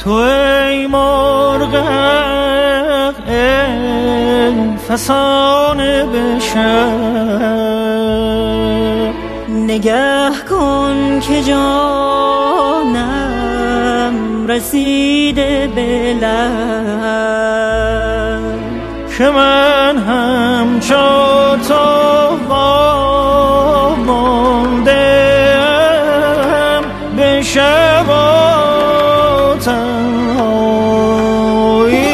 تو ای مرغ ای فسانه به شب، نگه کن که جانم رسیده به لب، که من همچو تو وامانده‌ام به شب و تنهایی.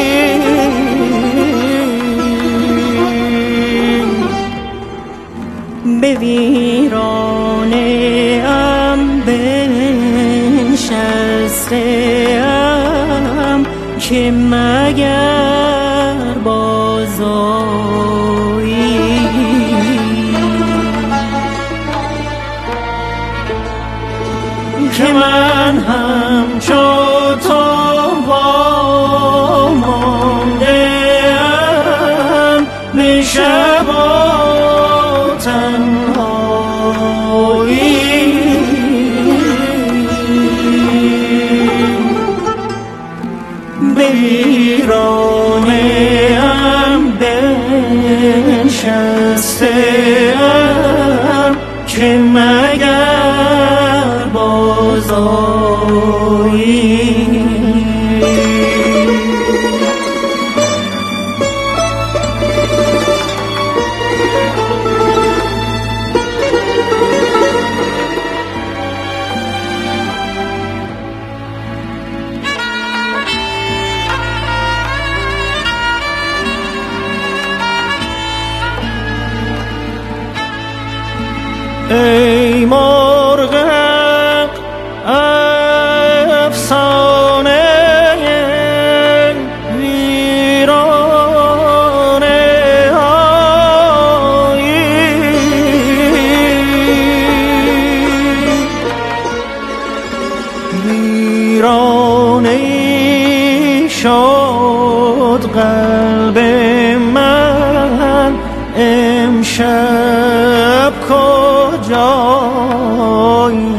به ویرانه ام بنشسته‌ام که مگر بازآیی. که من همچو تو وامانده‌ام به شب و تنهایی. به ویرانه ام بنشسته‌ام که مگر بازآیی. ای مرغ افسانه ویرانه هایی، ویرانه شد قلب من امشب کجایی.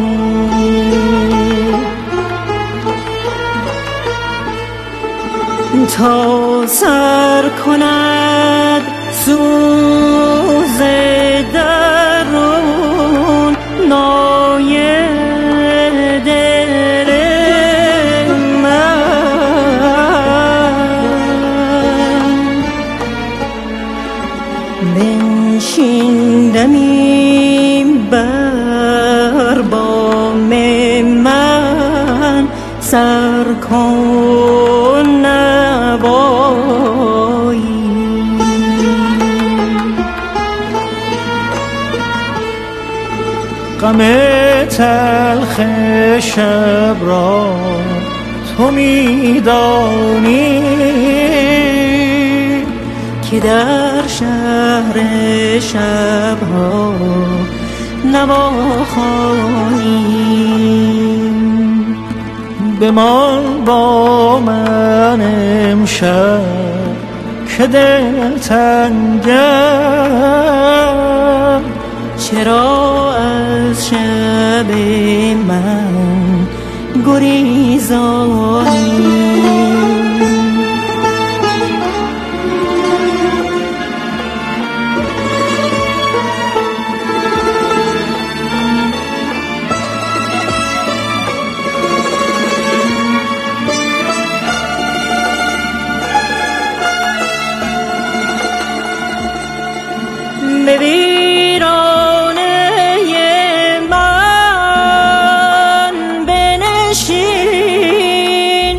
تا سر کند سوز درون نای دل من، بنشیندمی بر بام من، سر کن نوایی. غم تلخ شب را تو می‌دانی که در شهر شب‌ها نواخوانی. بمان با من امشب که دل تنگم، چرا از شب من گریزانی. به ویرانه من بنشین،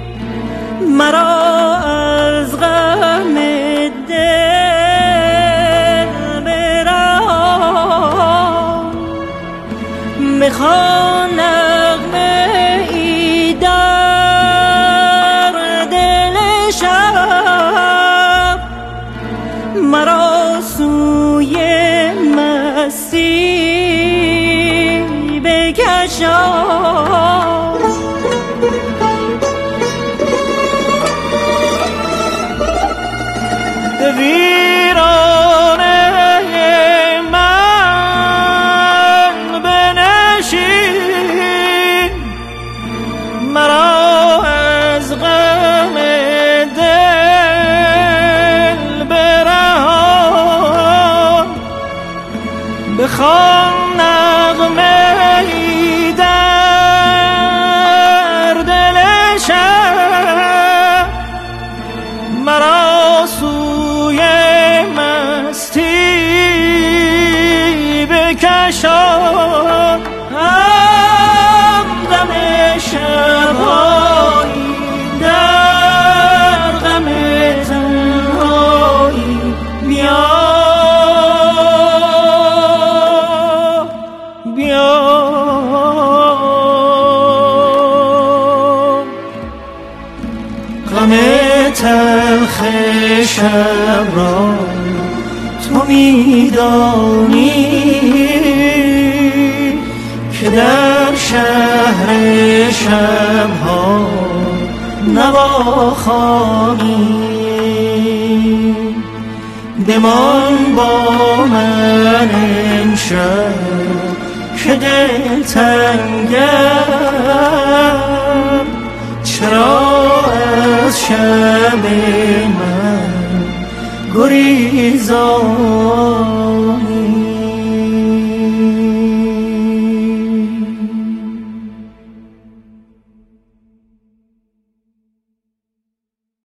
مرا از غم دل برهان. بخوان نغمه ای در دل شب، مرا سوی مستی بکشان. به ویرانه من بنشین، مرا بخوان نغمه ای در دل شب، مرا سوی مستی بکشان. غم شب‌هایی در غم تنهایی، بیا بیا غم تلخ شب را تو می‌دانی که در شهر شب‌ها نواخوانی. بمان با من امشب که دل تنگم، چرا از شب من گریزان؟